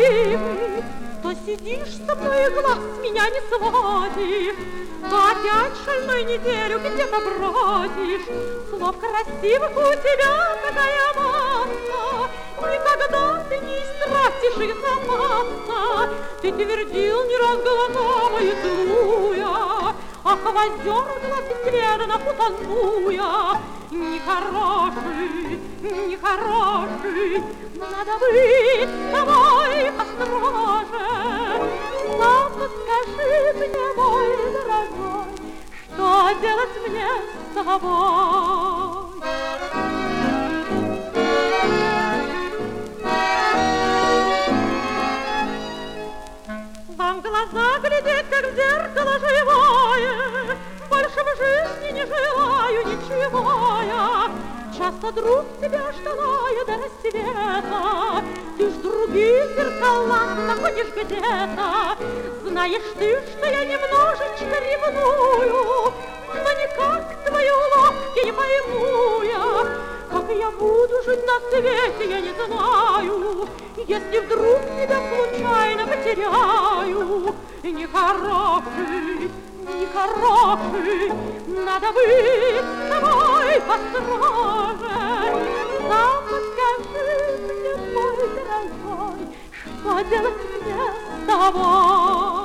красивый, то сидишь со мной и глаз с меня не сводишь, то опять шальной неделю где-то бродишь. Слов красивых у тебя такая масса, никогда ты не истратишь их запаса. Ты твердил не раз глаза мои целуя, ах, в озера глаз бесследно утону я. Нехороший, нехороший, надо быть с тобой построже. Сам скажи мне, мой дорогой, что делать мне с тобой? Вам в глаза глядеть, как в зеркало живое, больше в жизни не желаю ничего я. Часто, друг, тебя ждала я до рассвета, ты ж другие зеркала находишь где-то. Знаешь ты, что я немножечко ревную, но никак твои уловки не пойму я. Как я буду жить на свете, я не знаю, если вдруг тебя случайно потеряю. Нехороший, нехороший, надо быть с тобой построже. Сам скажи мне, мой дорогой, что делать мне с тобой?